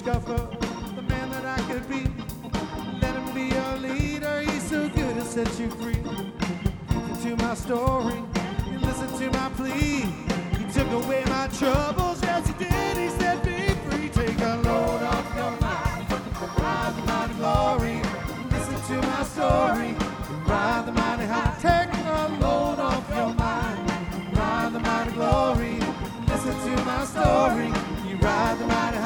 discover the man that I could be. Let him be your leader, he's so good to set you free. Listen to my story, you listen to my plea. He took away my troubles, yes he did, he set me